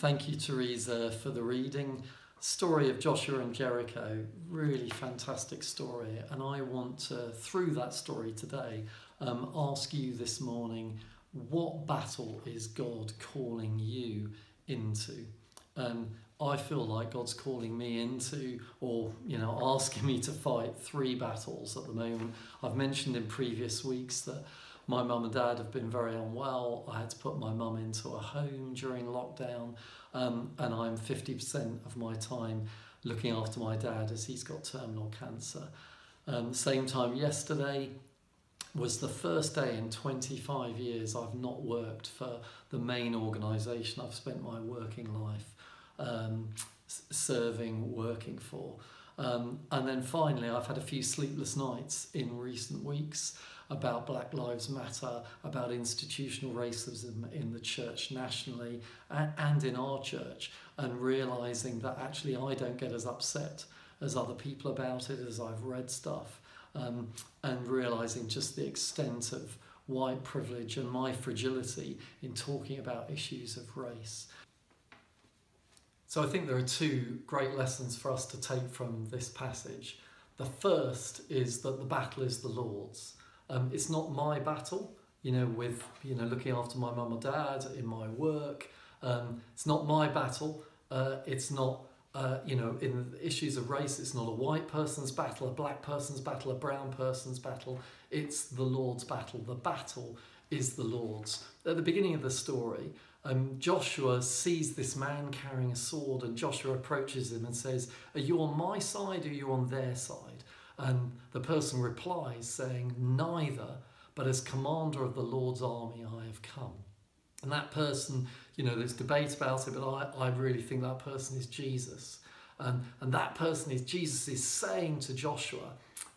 Thank you, Teresa, for the reading. Story of Joshua and Jericho, really fantastic story. And I want to, through that story today, ask you this morning, what battle is God calling you into? I feel like God's calling me into, or asking me to fight 3 battles at the moment. I've mentioned in previous weeks that my mum and dad have been very unwell. I had to put my mum into a home during lockdown, and I'm 50% of my time looking after my dad as he's got terminal cancer. Same time yesterday was the first day in 25 years I've not worked for the main organisation I've spent my working life working for. And then finally, I've had a few sleepless nights in recent weeks about Black Lives Matter, about institutional racism in the church nationally and in our church, and realising that actually I don't get as upset as other people about it as I've read stuff, and realising just the extent of white privilege and my fragility in talking about issues of race. So I think there are 2 great lessons for us to take from this passage. The first is that the battle is the Lord's. It's not my battle, with looking after my mum or dad in my work. It's not my battle. It's not, in issues of race, it's not a white person's battle, a black person's battle, a brown person's battle. It's the Lord's battle. The battle is the Lord's. At the beginning of the story, Joshua sees this man carrying a sword, and Joshua approaches him and says, "Are you on my side or are you on their side?" And the person replies saying, "Neither, but as commander of the Lord's army I have come." And that person, there's debate about it, but I really think that person is Jesus. And that person is Jesus is saying to Joshua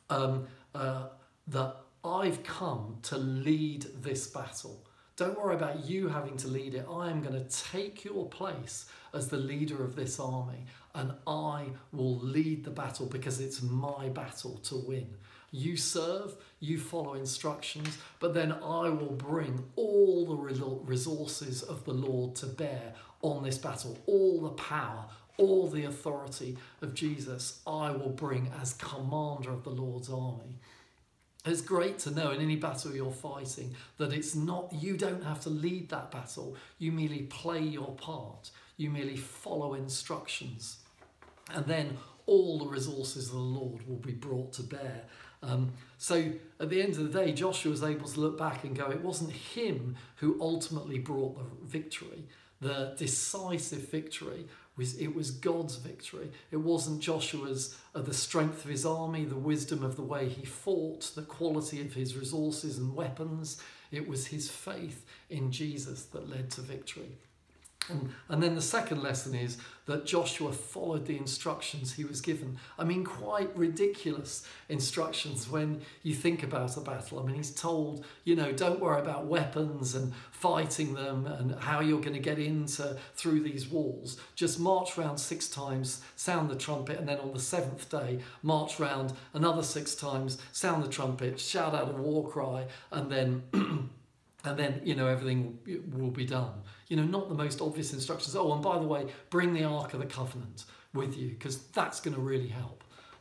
that I've come to lead this battle. Don't worry about you having to lead it. I am going to take your place as the leader of this army, and I will lead the battle because it's my battle to win. You serve, you follow instructions, but then I will bring all the resources of the Lord to bear on this battle. All the power, all the authority of Jesus, I will bring as commander of the Lord's army. It's great to know in any battle you're fighting that it's not, you don't have to lead that battle. You merely play your part. You merely follow instructions. And then all the resources of the Lord will be brought to bear. So at the end of the day, Joshua was able to look back and go, it wasn't him who ultimately brought the victory. The decisive victory was God's victory. It wasn't Joshua's the strength of his army, the wisdom of the way he fought, the quality of his resources and weapons. It was his faith in Jesus that led to victory. And then the second lesson is that Joshua followed the instructions he was given. Quite ridiculous instructions when you think about a battle. He's told, don't worry about weapons and fighting them and how you're going to get through these walls. Just march round 6 times, sound the trumpet, and then on the 7th day, march round another 6 times, sound the trumpet, shout out a war cry, and then everything will be done. Not the most obvious instructions. Oh, and by the way, bring the Ark of the Covenant with you, because that's going to really help.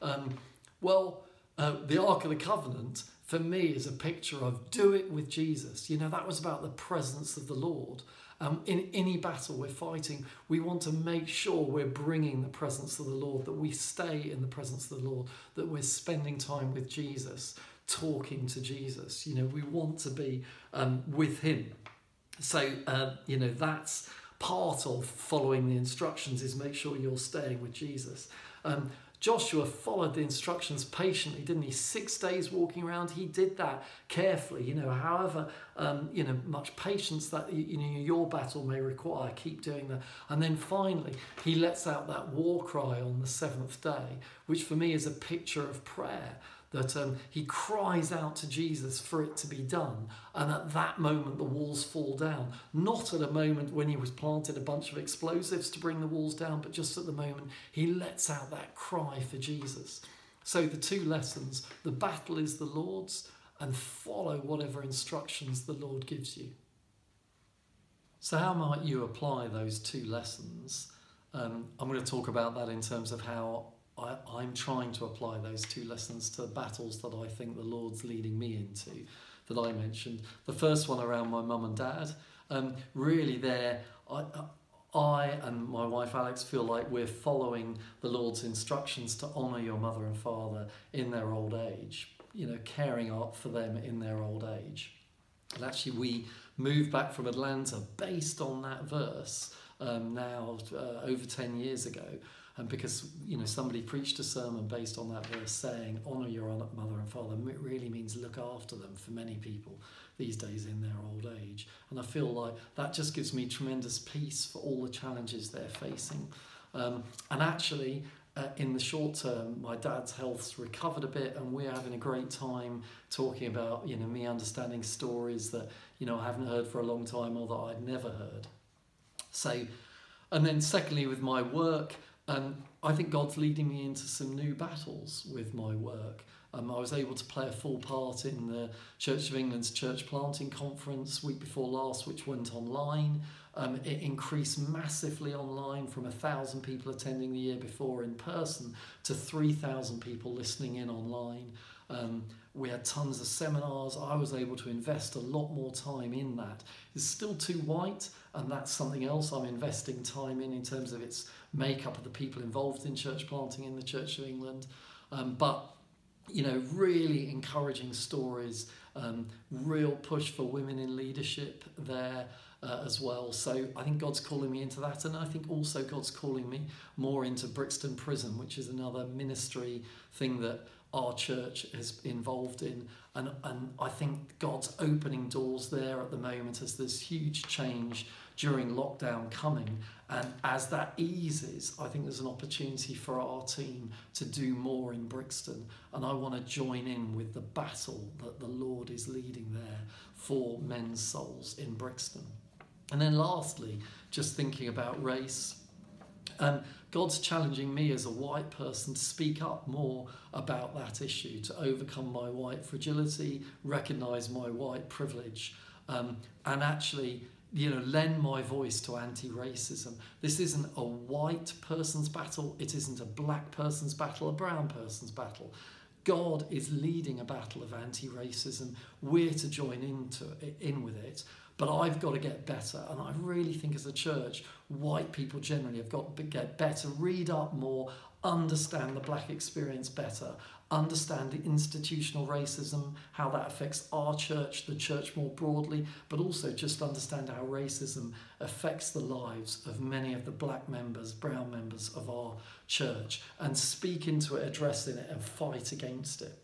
The Ark of the Covenant, for me, is a picture of do it with Jesus. That was about the presence of the Lord. In any battle we're fighting, we want to make sure we're bringing the presence of the Lord, that we stay in the presence of the Lord, that we're spending time with Jesus, talking to Jesus. We want to be with him. So, that's part of following the instructions, is make sure you're staying with Jesus. Joshua followed the instructions patiently, didn't he? 6 days walking around, he did that carefully. However, much patience that your battle may require, keep doing that. And then finally, he lets out that war cry on the 7th day, which for me is a picture of prayer. That he cries out to Jesus for it to be done, and at that moment the walls fall down. Not at a moment when he was planted a bunch of explosives to bring the walls down, but just at the moment he lets out that cry for Jesus. So the 2 lessons: the battle is the Lord's, and follow whatever instructions the Lord gives you. So how might you apply those two lessons? I'm going to talk about that in terms of how I'm trying to apply those two lessons to battles that I think the Lord's leading me into, that I mentioned. The first one around my mum and dad. Really there, I and my wife Alex feel like we're following the Lord's instructions to honour your mother and father in their old age, caring out for them in their old age. And actually we moved back from Atlanta based on that verse now over 10 years ago. And because, somebody preached a sermon based on that verse saying, honour your mother and father, it really means look after them for many people these days in their old age. And I feel like that just gives me tremendous peace for all the challenges they're facing. And actually, in the short term, my dad's health's recovered a bit, and we're having a great time talking about, me understanding stories that, I haven't heard for a long time or that I'd never heard. So, and then secondly, with my work, I think God's leading me into some new battles with my work. I was able to play a full part in the Church of England's church planting conference week before last, which went online. It increased massively online from 1,000 people attending the year before in person to 3,000 people listening in online. We had tons of seminars. I was able to invest a lot more time in that. It's still too white, and that's something else I'm investing time in terms of its makeup of the people involved in church planting in the Church of England. But really encouraging stories, real push for women in leadership there as well. So I think God's calling me into that, and I think also God's calling me more into Brixton Prison, which is another ministry thing that our church is involved in, and I think God's opening doors there at the moment as there's huge change during lockdown coming, and as that eases, I think there's an opportunity for our team to do more in Brixton, and I want to join in with the battle that the Lord is leading there for men's souls in Brixton. And then lastly, just thinking about race, God's challenging me as a white person to speak up more about that issue, to overcome my white fragility, recognise my white privilege, and actually, lend my voice to anti-racism. This isn't a white person's battle, it isn't a black person's battle, a brown person's battle. God is leading a battle of anti-racism. We're to join in with it. But I've got to get better, and I really think as a church, white people generally have got to get better, read up more, understand the black experience better, understand the institutional racism, how that affects our church, the church more broadly, but also just understand how racism affects the lives of many of the black members, brown members of our church, and speak into it, address it, and fight against it.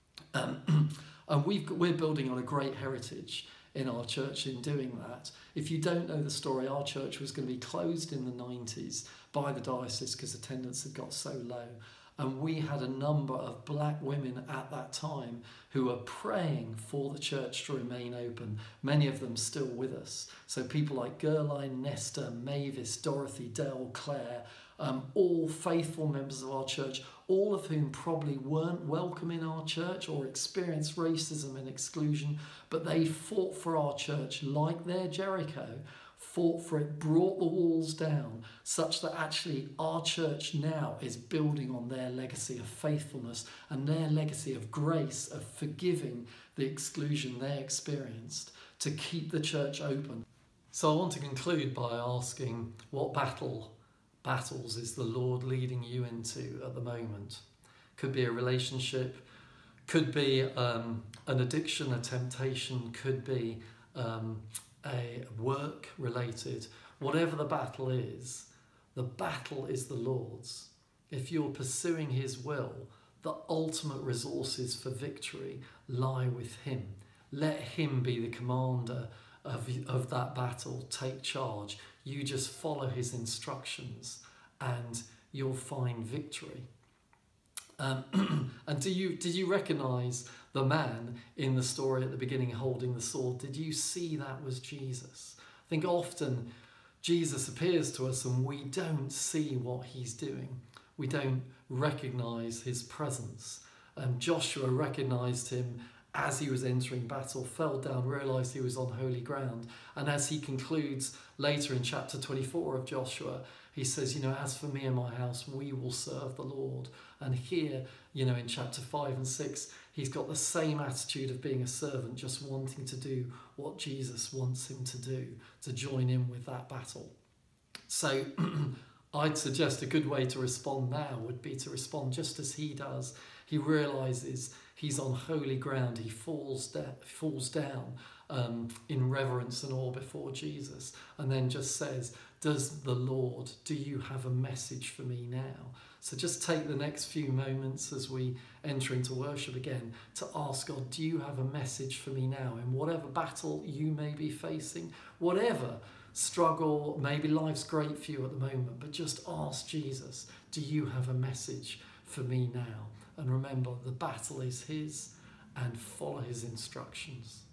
And we're building on a great heritage in our church in doing that. If you don't know the story, our church was going to be closed in the 90s by the diocese because attendance had got so low. And we had a number of black women at that time who were praying for the church to remain open, many of them still with us. So people like Gerline, Nesta, Mavis, Dorothy, Dell, Claire, all faithful members of our church, all of whom probably weren't welcome in our church or experienced racism and exclusion, but they fought for our church like their Jericho, fought for it, brought the walls down, such that actually our church now is building on their legacy of faithfulness and their legacy of grace, of forgiving the exclusion they experienced to keep the church open. So I want to conclude by asking, what battles is the Lord leading you into at the moment? Could be a relationship, could be an addiction, a temptation, could be a work related. Whatever the battle is the Lord's. If you're pursuing his will, the ultimate resources for victory lie with him. Let him be the commander of that battle. Take charge. You just follow his instructions and you'll find victory. And did you recognise the man in the story at the beginning holding the sword? Did you see that was Jesus? I think often Jesus appears to us and we don't see what he's doing. We don't recognise his presence. Joshua recognised him as he was entering battle, fell down, realised he was on holy ground. And as he concludes later in chapter 24 of Joshua, he says, as for me and my house, we will serve the Lord. And here, in chapter 5 and 6, he's got the same attitude of being a servant, just wanting to do what Jesus wants him to do, to join in with that battle. So I'd suggest a good way to respond now would be to respond just as he does. He realises he's on holy ground. He falls down in reverence and awe before Jesus, and then just says, do you have a message for me now? So just take the next few moments as we enter into worship again to ask God, do you have a message for me now? In whatever battle you may be facing, whatever struggle, maybe life's great for you at the moment, but just ask Jesus, do you have a message for me now? And remember, the battle is his, and follow his instructions.